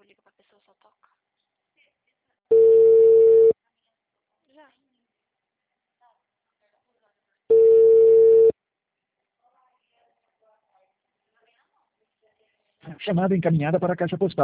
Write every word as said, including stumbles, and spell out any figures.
liga pra pessoa, só toca. Já. Chamada encaminhada para a caixa postal.